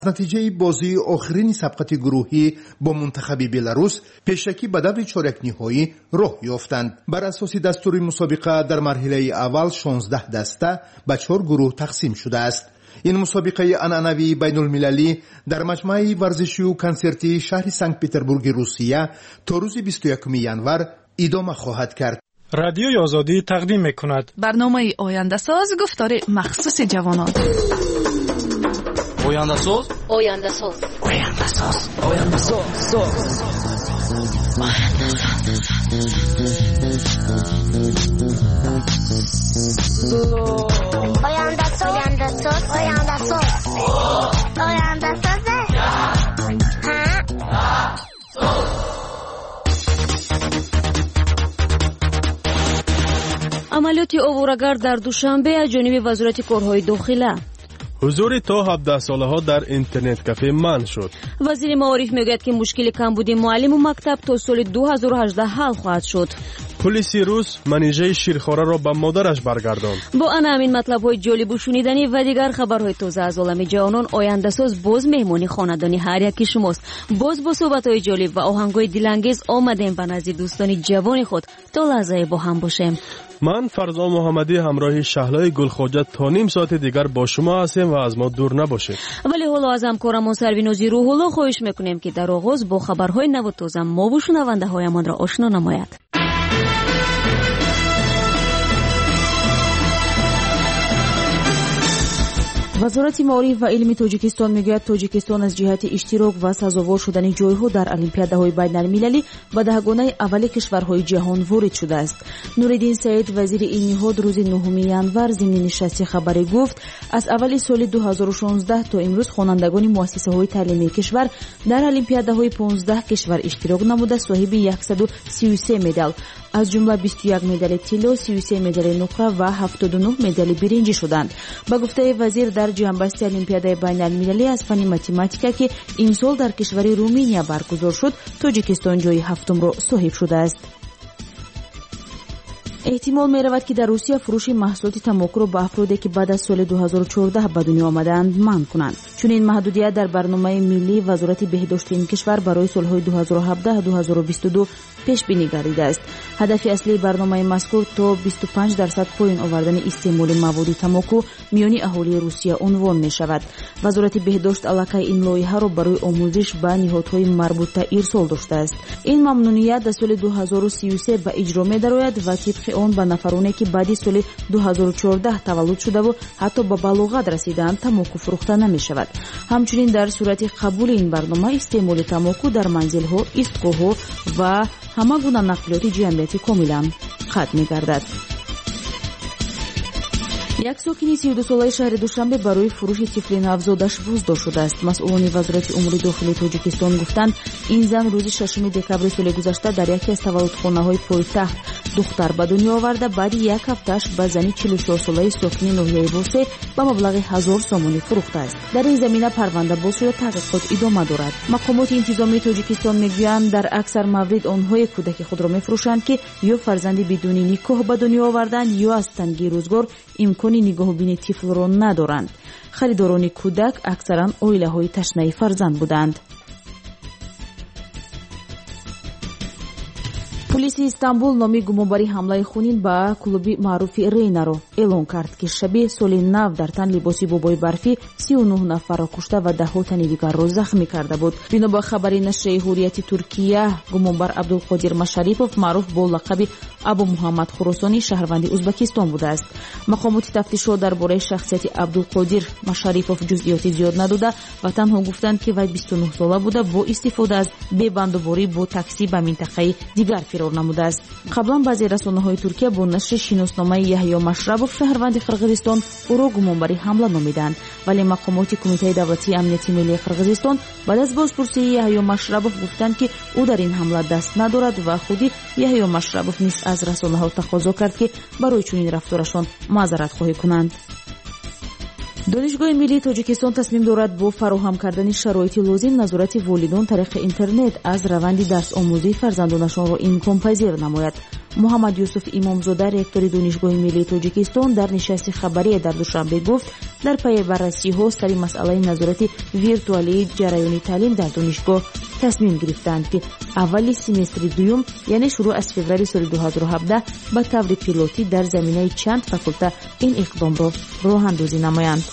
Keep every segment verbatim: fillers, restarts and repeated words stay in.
натиҷаи бозии охирини сабқати гурӯҳӣ бо мунтахаби беларус пешакӣ ба даври чорякниҳоӣ роҳ ёфтанд. бар асоси дастури мусобиқа дар марҳилаи аввал шонздаҳ даста ба чор гурӯҳ тақсим шудааст. ин мусобиқаи анъанавии байнулмилалӣ дар маҷмӯаи варзишию консертии шаҳри Санкт-Петербурги Русия то рӯзи бисту якуми январ идома хоҳад кард. радиои озодӣ тақдим мекунад барномаи ояндасоз, гуфтори махсуси ҷавонон. ояндасоз ояндасоз ояндасоз ояндасоз oyandasoz oyandasoz oyandasoz амалиёти оворагард дар душанбе аз ҷониби вазорати корҳои дохила. ҳузури то ҳабдаҳсолаҳо дар интернет-кафе манъ шуд. вазири маориф мегӯяд ки мушкили камбуди муалlimу мактаб то соли ду ҳазору ҳаждаҳ ҳал хоҳад шуд. пулиси рус манижаи ширхораро ба модараш баргардонд. бо ана ҳамин матлабҳои ҷолибу шуниданӣ ва дигар хабарҳои тоза аз олами ҷаҳонон ояндасоз боз меҳмони хонадони ҳар яки шумост. боз бо суҳбатҳои ҷолиб ва оҳангҳои дилангез омадем ба назди дӯстони ҷавони худ то лаҳзае бо ҳам бошем. ман фарзон муҳаммадӣ ҳамроҳи шаҳлои гулхоҷа то ним соати дигар бо шумо ҳастем ва аз мо дур набошед. вале ҳоло аз ҳамкорамон сарвинози рӯҳулло хоҳиш мекунем ки дар оғоз бо хабарҳои наву тоза мову шунавандаҳоямонро ошно намояд. вазорати маориф ва илми тоҷикистон мегӯяд тоҷикистон аз ҷиҳати иштирок ва сазовор шудани ҷойҳо дар олимпиадаҳои байналмилалӣ ба даҳгонаи аввали кишварҳои ҷаҳон ворид шудааст. Нуриддин Саид, вазири ин ниҳод, рӯзи нӯҳуми январ зимни нишасти хабарӣ гуфт, аз аввали соли ду ҳазору шонздаҳ то имрӯз хонандагони муассисаҳои таълимии кишвар дар олимпиадаҳои понздаҳ кишвар иштирок намуда соҳиби яксаду сию се медал, аз ҷумла бисту як медали тилло, сию се медали нуқра ва ҳафтоду нӯҳ медали биринҷӣ шуданд. Ба гуфтаи вазир, дар ҷамъбасти олимпиадаи байналмилалӣ аз фани математика ки имсол дар кишвари Румыния баргузор шуд, тоҷикистон ҷойи ҳафтумро соҳиб шудааст. эҳтимол меравад ки дар Русия фурӯши маҳсулоти тамокуро ба афроде ки баъд аз соли ду ҳазору чордаҳ ба дунё омадаанд манъ кунанд. чунин маҳдудият дар барномаи миллии вазорати беҳдошти ин кишвар барои солҳои ду ҳазору ҳабдаҳ ду ҳазору бисту ду пешбинӣ гардидааст. ҳадафи аслии барномаи мазкур то бисту панҷ дарсад поин овардани истеъмоли маводи тамоку миёни аҳолии Русия унвон мешавад. вазорати беҳдошт аллакай ин лоиҳаро барои омӯзиш ба ниҳодҳои марбута ирсол доштааст. ин мамнуният дар соли ду ҳазору сию се ба иҷро медарояд ва тибқи он ба нафароне ки баъди соли ду ҳазору чордаҳ таваллуд шудаву ҳатто ба балоғат расидаанд тамоку фурӯхта намешавад. ҳамчунин дар сурати қабули ин барнома истеъмоли тамоку дар манзилҳо, истгоҳҳо ва ҳама гуна нақлиёти ҷамъиятӣ комилан қатъ мегардад. як сокини сию ду солаи шаҳри Душанбе барои фурӯши тифли навзодаш буздор шудааст. масъулони вазорати умури дохилии Тоҷикистон гуфтанд, ин зан рӯзи шашуми декабри соли гузашта дар яке аз таваллудхонаҳои пойтахт духтар ба дунё оварда, баъди як ҳафтааш ба зани чилу чор солаи сокини ноҳияи Восе ба маблағи ҳазор сомонӣ фурӯхтааст. дар ин замина парванда боз шуда таҳқиқот идома дорад. мақомоти интизомии Тоҷикистон мегӯянд, дар аксар маврид онҳое кӯдаки худро мефурӯшанд ки ё фарзанди бидуни никоҳ ба дунё оварданд, ё аз тангии рӯзгор имкони нигоҳубини тифлро надоранд. харидорони кӯдак аксаран оилаҳои ташнаи фарзанд буданд. пулиси Истанбул номи гумонбари ҳамлаи хунин ба клуби маъруфи Рейнаро эълон кард ки шаби соли нав дар тан либоси бобои барфӣ си у нӯҳ нафарро кушта ва даҳҳо тани дигарро захмӣ карда буд. бино ба хабари нашри Ҳуррияти Туркия, гумонбар Абдулқодир Машарипов, маъруф бо лақаби Абу Муҳаммад Хуросонӣ, шаҳрванди Ӯзбекистон будааст. мақомоти тафтишот дар бораи шахсияти Абдулқодир Машарипов ҷузъиёти зиёд надода ва танҳо гуфтанд ки вай бисту нӯҳ сола буда бо истифода аз бебандуборӣ бо таксӣ ба минтақаи дигар фирор намудааст. қаблан баъзе расонаҳои Туркия бо нашри шиносномаи Яҳьё Машрабов, шаҳрванди Қирғизистон, ӯро гумонбари ҳамла номиданд, вале мақомоти Кумитаи давлатии амнияти миллии Қирғизистон баъд аз бозпурсии Яҳьё Машрабов гуфтанд ки ӯ дар ин ҳамла даст надорад ва худи Яҳьё Машрабов низ аз расонаҳо тақозо кард ки барои чунин рафторашон маъзаратхоҳӣ кунанд. донишгоҳи миллии Тоҷикистон тасмим дорад бо фароҳам кардани шароити лозим назорати волидон тариқи интернет аз раванди дарсомӯзии фарзандонашонро имконпазир намояд. محمد یوسف امامزاده رектور دانشگاه ملی تاجیکستان در نشست خبری در دوشنبه گفت در پی بررسی ها سر مسئله نظارت ویرتوالی جریان تعلیم در دانشگاه تصمیم گرفتند که اولی سمستر دوم یعنی شروع از فوریه سال دو هزار و هفده به طور پیلوتی در زمینه چند فاکولته این اقدام را راه اندازی نمایند.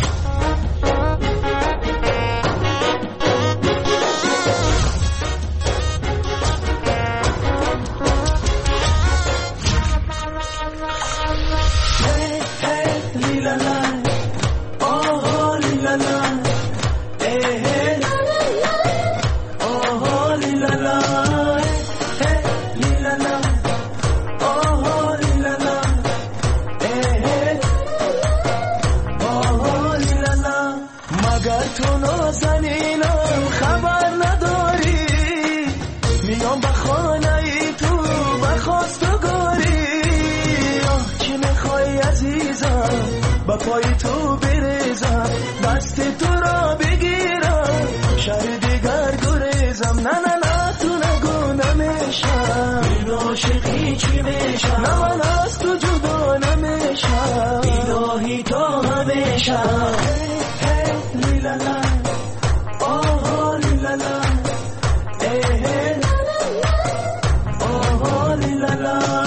با پای تو بریزم دست تو را بگیرم شهر دیگر گریزم نه نه نه تو نگو نمیشم این عاشقی چی میشم نه من از تو جدا نمیشم الهی تو همیشم هی لیلالا آه لیلالا ای آه لیلالا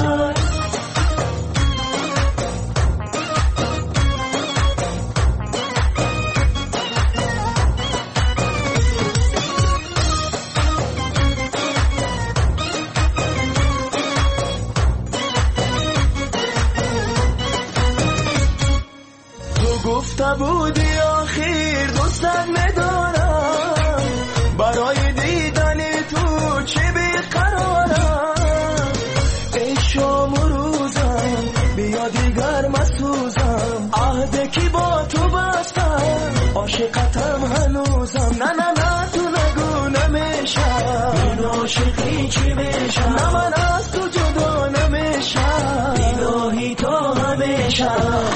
گفته بودی آخر دوستت میدارم برای دیدن تو چه بیقرارم ای شام و روزم بیا دیگر مسوزم عهده کی با تو بستم عاشقتم هنوزم نه نه نه تو نگو نمیشم این عاشقی چی میشم نه من از تو جدا نمیشم الهی تو همیشم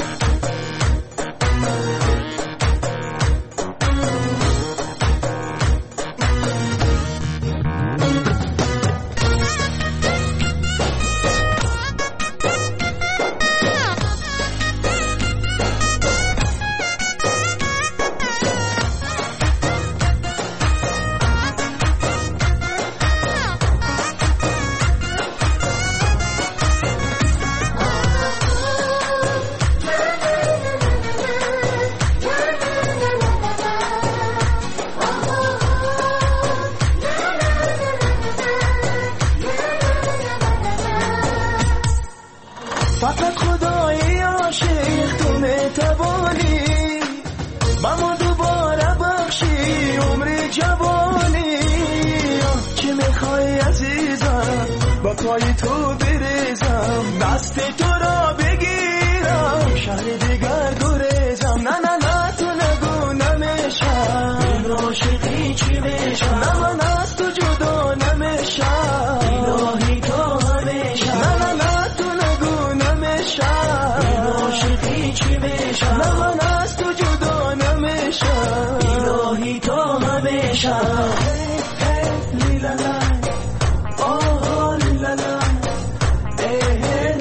فقط خدای عاشق تو میتوانی با ما دوباره بخشی عمر جوانی چه میخوای عزیزم با پای تو بریزم دست تو را بگیرم شهر دیگر گریزم نه نه نه تو نگو نمیشم این عاشقی چی میشم نه من از تو جدا نمیشم الهی تو همیشم نه نه نه تو نگو نمیشم این عاشقی چی میشم نه من از تو جدا نمیشم الهی تو همیشم هی هی لیلالا آه لیلالا ای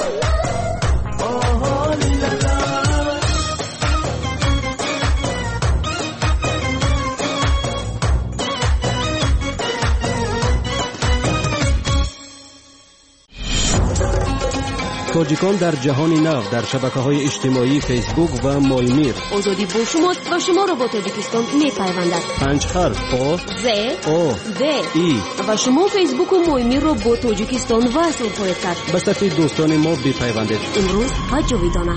آه لیلالا تاجیکان در جهان نو در شبکه‌های اجتماعی فیسبوک و مایمیر. آزادی با شماست و شما را با تاجیکستان می‌پیوندد. پنج حرف آ ز او د ای و شما فیسبوک و مایمیر را با تاجیکستان وصل خواهید کرد. به صفحه دوستان ما بپیوندید. امروز و جاویدانه.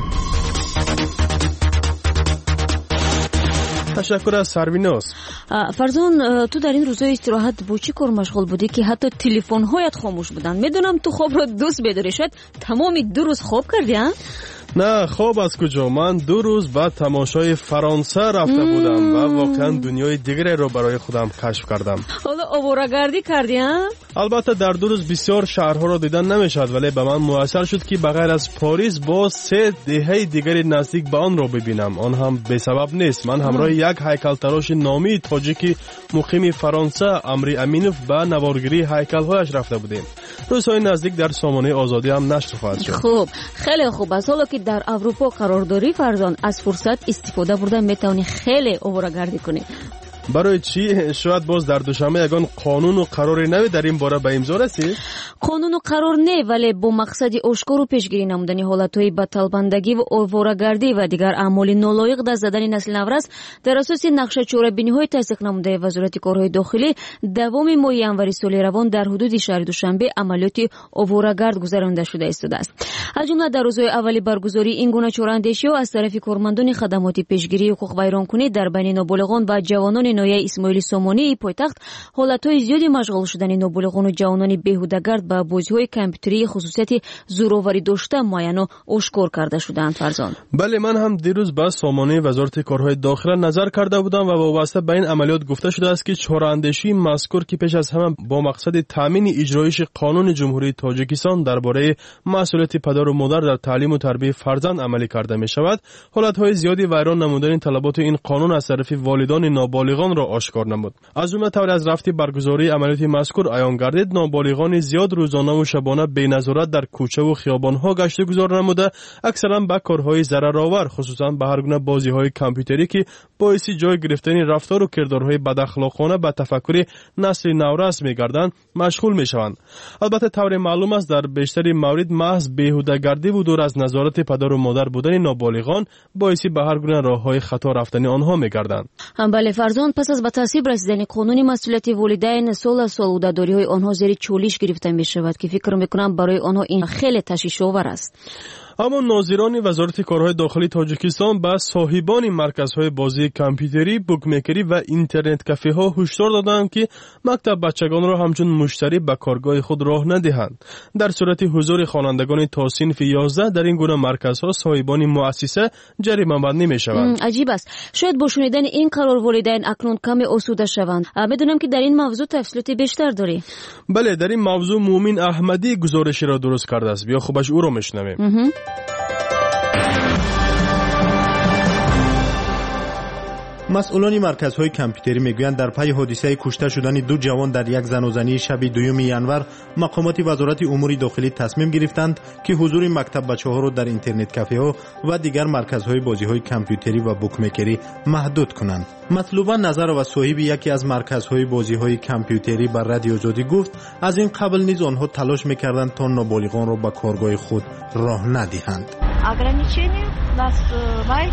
تشکر از سرویناس. فرزان، تو در این روزهای استراحت با چی کار مشغول بودی که حتی تلفن هایت خاموش بودن؟ میدونم تو خواب را دوست بداری، شاید تمامی دو روز خواب کردی ها؟ نه خواب از کجا، من دو روز بعد تماشای فرانسه رفته بودم و واقعا دنیای دیگری رو برای خودم کشف کردم. حالا آواره‌گردی کردی ها؟ البته در دو روز بسیار شهرها رو دیدن نمیشد، ولی به من میسر شد که بغیر از پاریس با سه دهه دیگری نزدیک به آن رو ببینم. آن هم به سبب نیست. من همراه یک هیکل‌تراش نامی تاجیکی مقیم فرانسه امری امینوف به نوارگیری هیکل‌هایش رفته بودیم. روزهای نزدیک در سامانه آزادی هم نشر خواهد شد. خوب، خیلی خوب است. حالا که در اروپا قرار داری فرزان، از فرصت استفاده برده میتونی خیلی اوورگردی کنی. برای چی؟ شاید باز در دوشنبه یگان قانون و قرار نوی در این باره به امضا رسید؟ قانون و قرار نه، ولی با مقصد آشکار و پیشگیری نمودن حالتهای بدطلبندگی و اوورگردی و دیگر اعمال نالایق دست زدن نسل نو است، در اساس نقشه چاره‌بینی‌های تصدیق نموده وزارت کارهای داخلی دوام ماه ینوری سال روان در حدود شهر دوشنبه عملیات اوورگرد گذرانده شده است. از جمله در روزهای اولی برگزاری این گونه چاره‌اندیشی‌ها از طرف کارمندان خدمات پیشگیری حقوق ویرانکنی در بین نابالغان و جوانان نایه اسماعیل سامانی پایتخت حالتهای زیادی مشغول شدن نابالغان و جوانان بیهوده‌گرد با بازی‌های کامپیوتری خصوصیت زوراوری داشته معین و آشکار کرده شدند. فرزان بله، من هم دیروز با سامانه وزارت کارهای داخله نظر کرده بودم و وابسته به این عملیات گفته شده است که چاره‌اندیشی مذکور که پیش از همه با مقصد تامین اجرایش قانون جمهوری تاجیکستان درباره مسئولیت پدر و مادر در تعلیم و تربیت فرزند عملی کرده می شود، حالتهای زیادی ویران نمودن طلبات این قانون از طرف والدان نابالغان را آشکار نمود. از جمله طور از رفتی برگزاری عملیات مذکور عیان گردید نابالغان زیاد روزانه و شبانه بی‌نظارت در کوچه و خیابان‌ها گشت و گذار نموده، اکثرا به کارهای ضررآور خصوصا به هر گونه بازی‌های کامپیوتری که باعث جای گرفتن رفتار و کردارهای بداخلاقانه به تفکر نسل نورس می‌گردند مشغول می‌شوند. البته طور معلوم است در بیشتر موارد محض بیهوده‌گردی و دور از نظارت پدر و مادر بودن نابالغان باعث به هر گونه راه‌های خطا رفتن آنها می‌گردند. بله فرزان، پس از به تصویب رسیدن قانون مسئولیت والدین سال از سال عهده‌داری‌های آنها زیر چالش گرفته می‌شود که فکر می‌کنم برای آنها این خیلی تشویش‌آور است. اما ناظران وزارت کارهای داخلی تاجیکستان به صاحبان مرکزهای بازی کامپیوتری، بوکمیکری و اینترنت کافه ها هشدار دادند که مکتب بچگان را همچون مشتری به کارگاه خود راه ندهند. در صورت حضور خوانندگان تا صنف یازده در این گونه مرکزها صاحبان مؤسسه جریمه بندی می‌شوند. عجیب است. شاید با شنیدن این قرار والدین اکنون کم آسوده شوند. می‌دونم که در این موضوع تفصیلات بیشتر داری. بله، در این موضوع مومن احمدی گزارشی را درست کرده است. بیا خوبش او را می‌شنویم. مسئولان مرکزهای کامپیوتری میگویند در پی حادثه کشته شدن دو جوان در یک زنازنی شب دوم ینور مقامات وزارت امور داخلی تصمیم گرفتند که حضور مکتب بچه‌ها را در اینترنت کافه ها و دیگر مرکزهای بازی‌های کامپیوتری و بوکمیکری محدود کنند. مطلوبا نظر و صاحب یکی از مرکزهای بازی‌های کامپیوتری بر رادیو آزادی گفت از این قبل نیز آنها تلاش می‌کردند تا نابالغان را به کارگاه خود راه ندهند. ограничения нас вай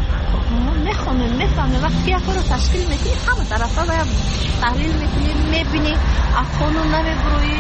میخونیم میفهمیم وقتی یک رو تشکیل میکنی همه طرفا باید تحلیل میکنی میبینی از قانون نمیبروی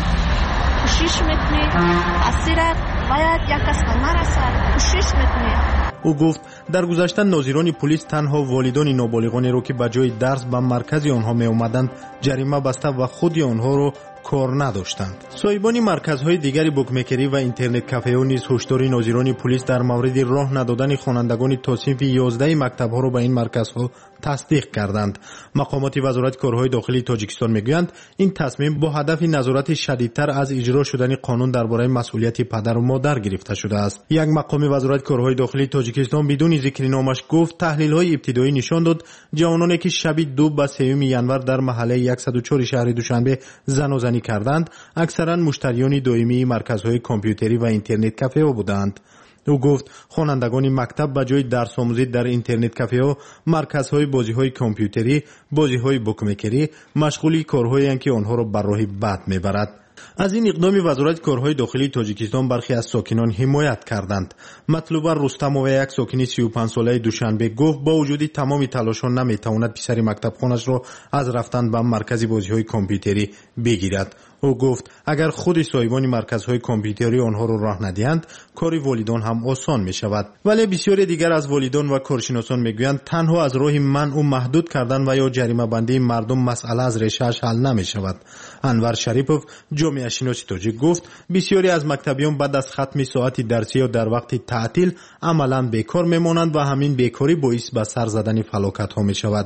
کوشش میکنی تاثیرت باید یک کس نرسد کوشش میکنی. او گفت در گذشته ناظران پلیس تنها والدان نابالغانی را که به جای درس به مرکز آنها می آمدند جریمه بسته و خود آنها را کار نداشتند. صاحبان مرکزهای دیگری بوکمیکری و اینترنت کافه ها نیز هشدار ناظران پلیس در مورد راه ندادن خوانندگان تا صنف یازده مکتب ها را به این مرکزها تصدیق کردند. مقامات وزارت کارهای داخلی تاجیکستان میگویند این تصمیم با هدف نظارت شدیدتر از اجرا شدن قانون درباره مسئولیت پدر و مادر گرفته شده است. یک مقام وزارت کارهای داخلی تاجیکستان بدون ذکر نامش گفت تحلیل‌های ابتدایی نشان داد جوانانی که شب دو به سوم ینور در محله صد و چهار شهر دوشنبه زنازنی کردند اکثرا مشتریان دائمی مرکزهای کامپیوتری و اینترنت کافه ها بودند. او گفت خوانندگان مکتب به جای درس آموزی در اینترنت کافه ها مرکزهای بازی‌های کامپیوتری، بازی‌های بوکمیکری مشغولی کارهایی اند که آنها را بر راه بد میبرد. از این اقدام وزارت کارهای داخلی تاجیکستان برخی از ساکنان حمایت کردند. مطلوب رستموف یک ساکن سی و پنج ساله دوشنبه گفت با وجود تمام تلاش‌ها نمیتواند پسر مکتب خانش را از رفتن به مرکز بازی‌های کامپیوتری بگیرد. او گفت اگر خود صاحبان مرکزهای کامپیوتری آنها را راه ندهند کار والدان هم آسان می شود. ولی بسیاری دیگر از والدان و کارشناسان میگویند تنها از راه منع و محدود کردن و یا جریمه بندی مردم مسئله از ریشه‌اش حل نمی شود. انور شریپوف جامعه شناس تاجیک گفت بسیاری از مکتبیان بعد از ختم ساعت درسی یا در وقت تعطیل عملاً بیکار میمانند و همین بیکاری باعث به سر زدن فلاکت ها می شود.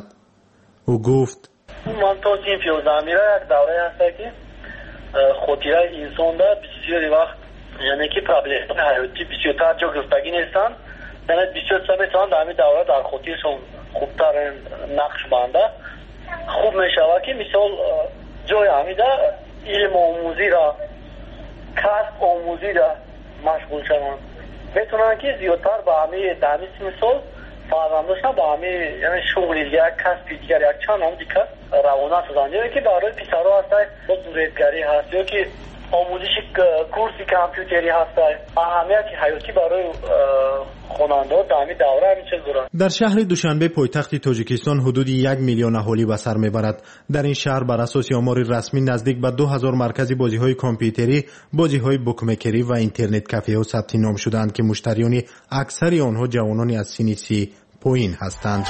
او گفت من تا این فیوزه میره یک دوره هسته که خاطره انسان دا بسیاری وقت یعنی که پرابلم حیاتی بسیار تر جا گرفتگی نیستن یعنی بسیار سمیتان در همین دوره در خاطرشون خوبتر نقش بنده خوب میشود که مثال جای همیده علم آموزی را کسب آموزی را مشغول شوند، بتونن که زیادتر به همه دانش مثال فرزنداشون به همه یعنی شغلی یک کسبی دیگر یک چند هم دیگر روانه سازند. یعنی که برای پسرها هست با دوریدگری هست یا که آموزش کورسی کامپیوتری هست، اهمیت حیاتی برای خواننده در همین دوره همین چیز دارد. در شهر دوشنبه پایتخت تاجیکستان حدود یک میلیون اهالی به سر میبرد. در این شهر بر اساس آمار رسمی نزدیک به دو هزار مرکز بازی‌های کامپیوتری، بازی‌های بوکمکری و اینترنت کافه‌ها ثبت نام شدند که مشتریان اکثر آنها جوانان از سن سی پایین هستند.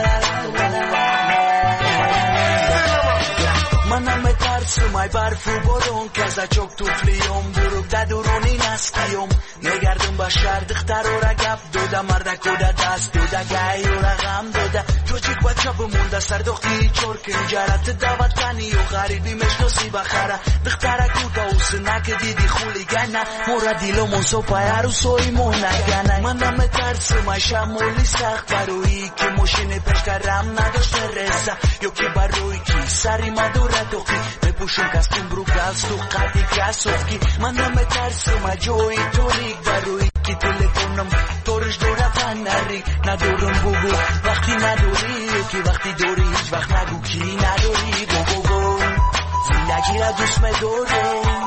منم ترسم ای برفو برون کزاچوک توفلیم بروک دا درونی نستیم نگردم با شهر دختر و را گپ دودا مردک و دا دست دودا گای و را غم دودا تو چیک بچه بمونده سر دختی چورکن جارت دعوت کنی و غریبی مشنوسی بخره دختره کوتا و سنک دیدی خولی گنه مورا دیلو منسو پایارو سوی مونگنه منم ترسم ای شمولی سخت بروی که مشین پشکرم نداشته رسه یو که بروی کی سری مدور توقی بپوشم کستیم برو گلستو قدی کسوفکی من نمه ترسم جوی توریک بروی کی تلفونم تورش دورا تنری ندورم بگو وقتی ندوری کی وقتی دوری هیچ وقت نگو کی ندوری بو بو بو زندگی را دوست مدوره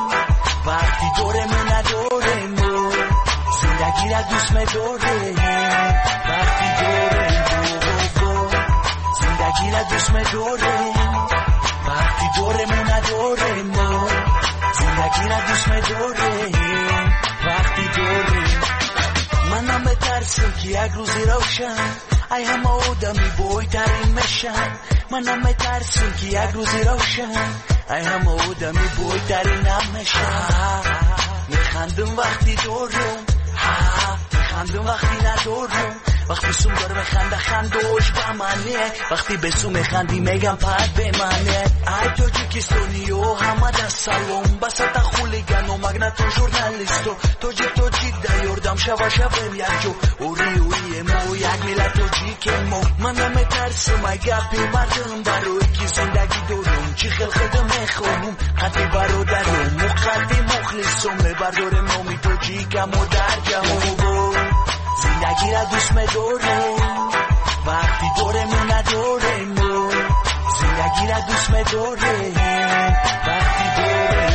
وقتی دوره می ندوره مو زندگی را دوست مدوره وقتی دوره بو بو بو زندگی را دوست مدوره وقتی دورمون نداره ما زندگی را دوست مداره وقتی دوره منم بترسم که یک روزی روشن ای همه آدمی بایترین میشن منم بترسم که یک روزی روشن ای همه آدمی بایترین هم میشن میخندم وقتی دورم میخندم وقتی ندورم وقتی سوم داره بخنده خندوش به منه وقتی به سوم خندی میگم پد به منه ای تاجیکستانیو همه در سلام بساتا خولیگن و مگنتو ژورنالیستو توجیک توجیک در یوردم شوا شویم یک جو اوری اوری مو یک میلت توجیک مو منم ترسم ای گپی مردم برای که زندگی دارم چی خلقده میخونم قدی برادرم و قدی مخلصم بردارم نامی توجیکم و در جمعو زندگی را دوست مداره وقتی دوره می نداره مو زندگی را دوست مداره وقتی دوره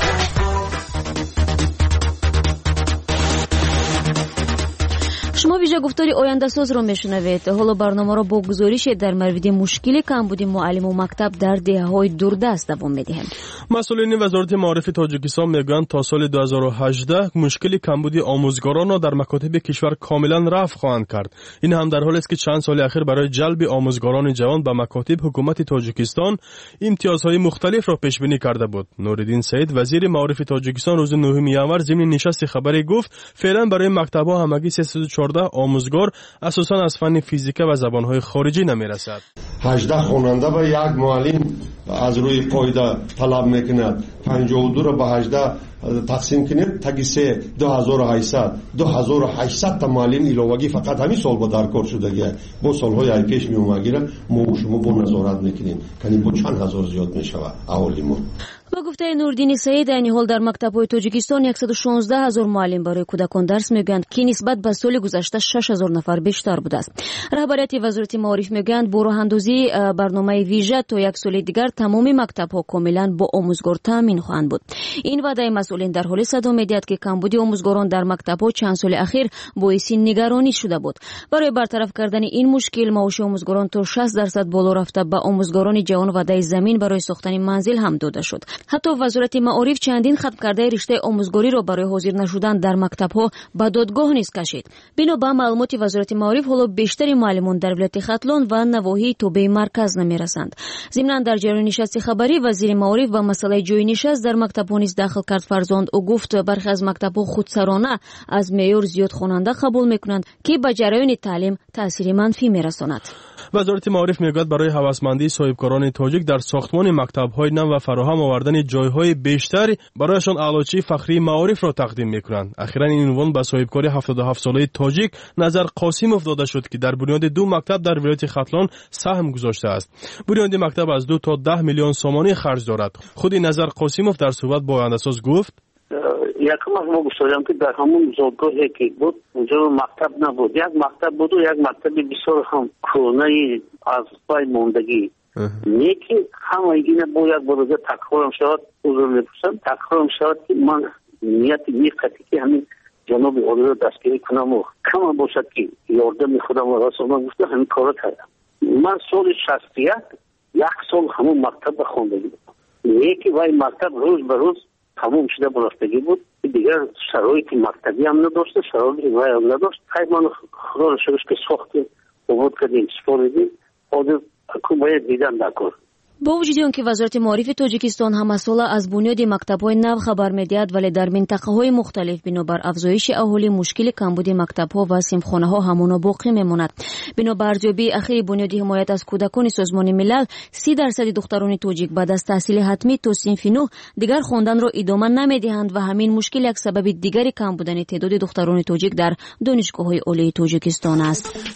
شما ویژه گفتاری آینده ساز رو میشنوید. حالا برنامه رو با گزارش در مورد مشکل کمبود معلم و مکتب در دهه‌های دوردست دوام میدیم. مسئولین وزارت معارف تاجیکستان میگویند تا سال دو هزار و هجده مشکل کمبود آموزگاران را در مکاتب کشور کاملا رفع خواهند کرد. این هم در حالی است که چند سال اخیر برای جلب آموزگاران جوان به مکاتب حکومت تاجیکستان امتیازهای مختلف را پیش بینی کرده بود. نوردین سعید وزیر معارف تاجیکستان روز نهم ینور ضمن نشست خبری گفت فعلا برای مکتب‌ها همگی سیصد و چهارده آموزگار اساساً از فن فیزیک و زبان‌های خارجی نمی‌رسد. هجده خواننده به یک معلم از روی پایده طلب میکند. پنجاه و دو را به هجده تقسیم کنیم تگی سه دو هزار و هشتصد دو هزار و هشتصد تا معلم ایلوگی فقط همین سال با درکار شده با سالهای ای پیش می اومگیره ما شما با نظارت میکنیم کنیم با چند هزار زیاد میشود اهالیمون. با گفته نوردین سعید این حال در مکتب‌های تاجیکستان صد و شانزده هزار معلم برای کودکان درس میگویند که نسبت به سال گذشته شش هزار نفر بیشتر بوده است. رهبریت وزارت معارف میگویند با راه‌اندازی برنامه ویژه تا یک سال دیگر تمام مکتب‌ها کاملا با آموزگار تامین خواهند بود. این وعده مسئولین در حال صدا می‌دهد که کمبود آموزگاران در مکتب‌ها چند سال اخیر باعث نگرانی شده بود. برای برطرف کردن این مشکل معاش آموزگاران تا شصت درصد بالا رفته به آموزگاران جوان وعده زمین برای ساختن منزل هم داده شد. حتی وزارت معارف چندین ختم کرده رشته آموزگاری را برای حاضر نشدن در مکتب‌ها به دادگاه نیز کشید. بنا به معلومات وزارت معارف حالا بیشتر معلمان در ولایت ختلان و نواحی توبه مرکز نمی‌رسند. ضمن در جریان نشست خبری وزیر معارف و مسئله جای نشست در مکتب‌ها نیز داخل کرد فرزند او گفت برخی از مکتب‌ها خودسرانه از معیار زیاد خواننده قبول می‌کنند که به جریان تعلیم تأثیر منفی می‌رساند. وزارت معارف میگوید برای هوسمندی صاحبکاران تاجیک در ساختمان مکتب‌های نو و فراهم آوردن جایهای بیشتر برایشان اعلاچی فخری معارف را تقدیم میکنند. اخیراً این عنوان به صاحبکار هفتاد و هفت ساله تاجیک نظر قاسیموف داده شد که در بنیاد دو مکتب در ولایت ختلان سهم گذاشته است. بنیاد مکتب از دو تا ده میلیون سومانی خرج دارد. خود نظر قاسیموف در صحبت با آینده‌ساز گفت یکم از ما گفتم که در همون زادگاهی که بود اونجا مکتب نبود، یک مکتب بود و یک مکتب بسیار هم کرونا از پای موندگی نیکی همه ایگینه با یک بروزه تکرارم شد حضور میپرسم تکرارم شد که من نیت نیقتی که همین جناب عالی رو دستگیری کنم و کم باشد که یاردم خودم و راست من گفته همین کار کردم. من سال شصت و یک یک سال همون مکتب خوندگی بود. نیکی وای مکتب روز به روز تموم شده برفتگی بود، دیگر شرایط مکتبی هم نداشته، شرایط وای هم نداشت. خیلی من خدا رو شکر که سخت عبود کردیم سپاریدیم حاضر اکنون باید دیدن نکن. با وجود آنکه وزارت معارف تاجیکستان همه ساله از بنیاد مکتب‌های نو خبر می‌دهد، ولی در منطقه‌های مختلف بنابر افزایش اهالی مشکل کمبود مکتب‌ها و صنفخانه‌ها همانا باقی می‌ماند. بنابر ارزیابی اخیر بنیاد حمایت از کودکان سازمان ملل، سی درصد دختران تاجیک بعد از تحصیل حتمی تا صنف نه دیگر خواندن را ادامه نمی‌دهند و همین مشکل یک سبب دیگری کم بودن تعداد دختران تاجیک در دانشگاه‌های عالی تاجیکستان است.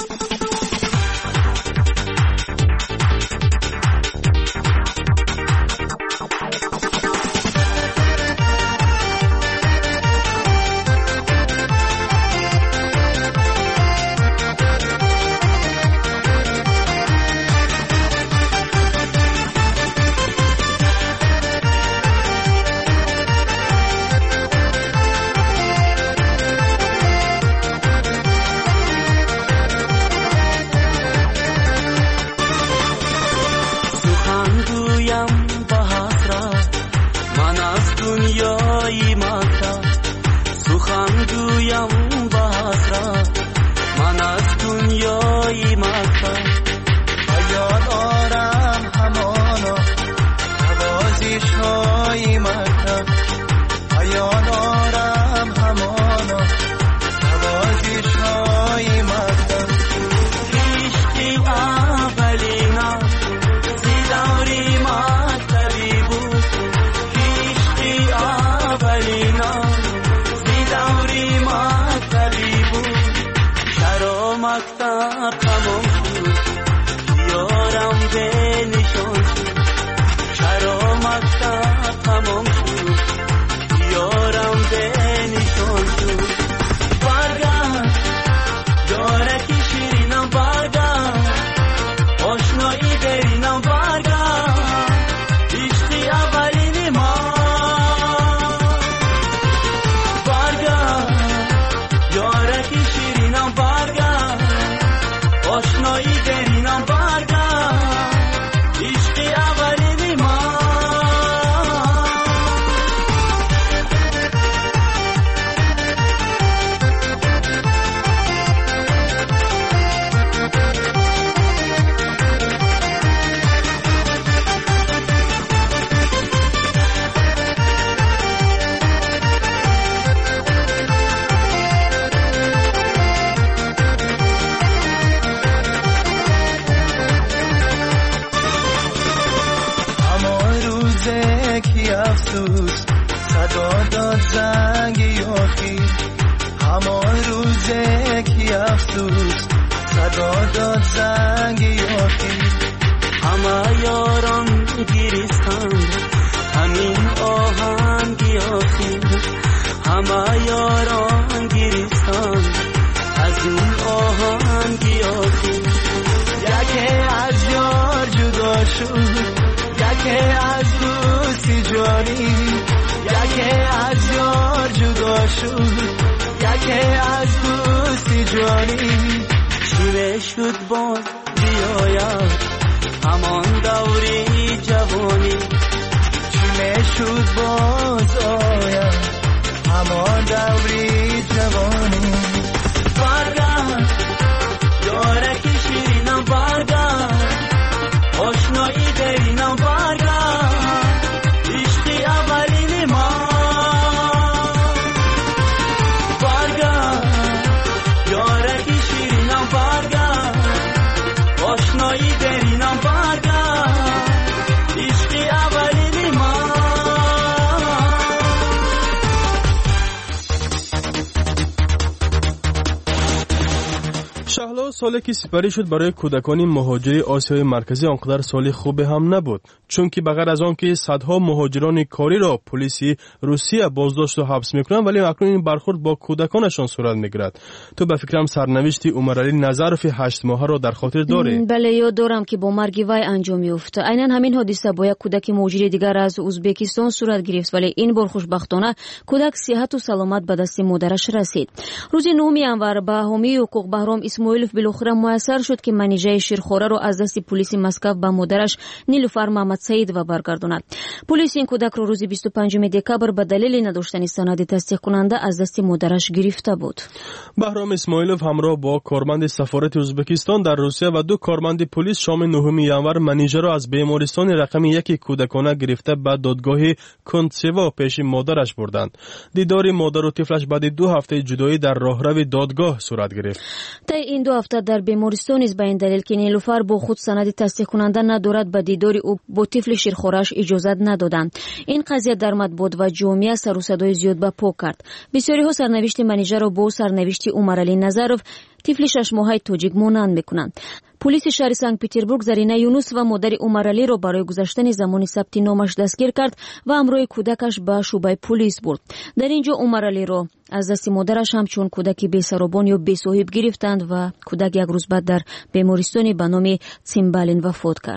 سالی که سپری شد برای کودکان مهاجری آسیای مرکزی آنقدر سال خوبی هم نبود، چون که بغیر از آن که صدها مهاجران کاری را پلیس روسیه بازداشت و حبس میکنند، ولی اکنون این برخورد با کودکانشان صورت میگیرد. تو به فکرم سرنوشت عمرعلی نظرف هشت ماهه را در خاطر داری؟ بله، یاد دارم که با مرگ وی انجام یافت. عیناً همین حادثه با یک کودک مهاجر دیگر از ازبکستان صورت گرفت، ولی این بار خوشبختانه کودک صحت و سلامت به دست مادرش رسید. روز نهم ینور به حامی حقوق بهرام اسماعیلوف بالاخره میسر شد که منیژه شیرخواره را از دست پلیس مسکو به مادرش نیلوفر محمد سعید و برگرداند. پلیس این کودک را روز بیست و پنجم دکبر به دلیل نداشتن سند تصدیق کننده از دست مادرش گرفته بود. بهرام اسماعیلوف همراه با کارمند سفارت ازبکستان در روسیه و دو کارمند پلیس شام نهم ینور منیژه را از بیمارستان رقم یک کودکانه گرفته به دادگاه کنتسوا پیش مادرش بردند. دیدار مادر و طفلش بعد دو هفته جدایی در راهرو دادگاه صورت گرفت. تا این دو هفته در بیمارستان است، به این دلیل که نیلوفر با خود سند تصدیق کننده ندارد به دیدار او با طفل شیرخوارش اجازه ندادند. این قضیه در مطبوعات و جامعه سر و صدای زیاد به پا کرد. بسیاری ها سرنوشت منیژه را با سرنوشت عمرعلی نظرف طفل شش ماهه تاجیک مانند میکنند. پلیس شهر سنت پتربورگ زرینه یونس و مادر عمرعلی را برای گذشتن زمان ثبت نامش دستگیر کرد و همراه کودکش به شعبه پلیس برد. در اینجا عمرعلی را از دست مادرش همچون کودکی بی‌سرابان یا بی‌صاحب گرفتند و کودک یک روز بعد در بیمارستانی به نام تیمبالین وفات کرد.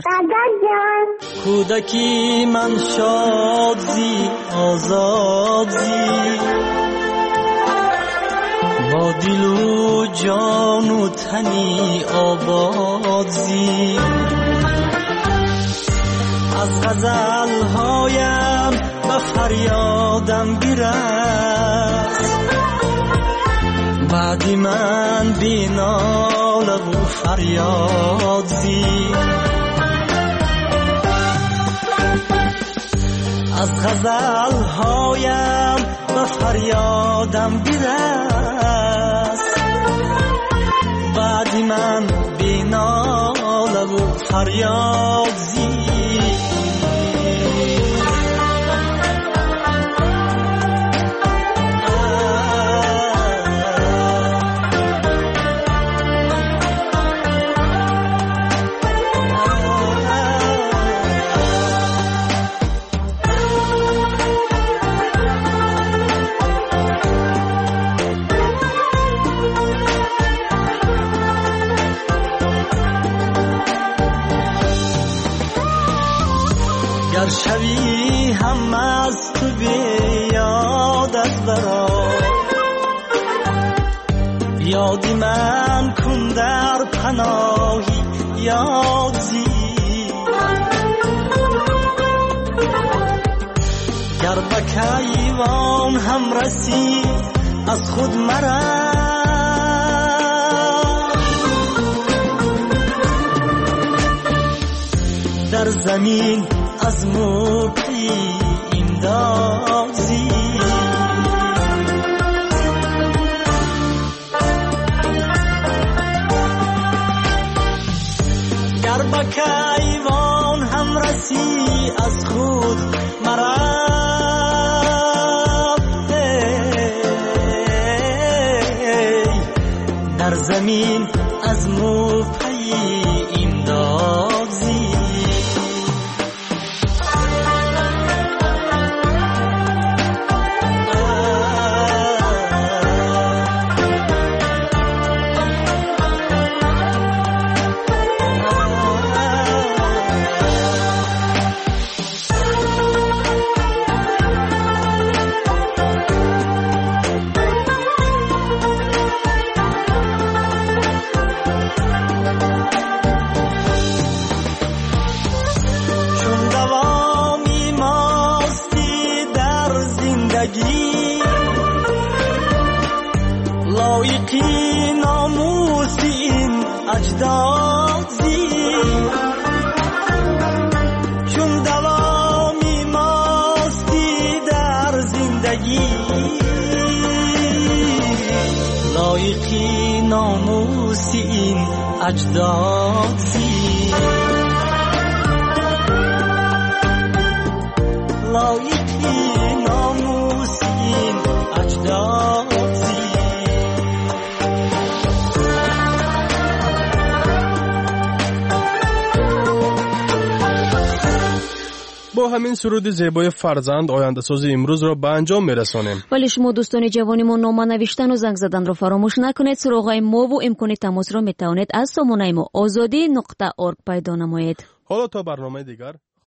کودکی من شاد زی آزاد زی با دل و جان و تنی آباد زی، از غزل هایم به فریادم برس، بعدی من بینال و فریاد زی، از غزل هایم به فریادم برس، بعدی من بینال و فریاد زی. گر شوی هم از تو بیادت برا، یادی من کن در پناهی یاد زی، گر به کیوان هم رسی از خود مرا، در زمین از موقعی اندازی، گر به کیوان هم رسی از خود مرا، در زمین از موقعی اندازی. لایقی ناموس این اجداد زی، چون دوامی ماستی در زندگی، لایقی ناموس این اجداد زی، لایقی ناموس این اجداد زی. با همین سرود زیبای فرزند آینده سازی امروز را به انجام میرسانیم. ولی شما دوستان جوانیمون نامه نوشتن و زنگ زدن رو فراموش نکنید. سراغ ما و امکان تماس را میتوانید از سامانه ما آزادی نقطه ارگ پیدا نمایید. حالا تا برنامه دیگر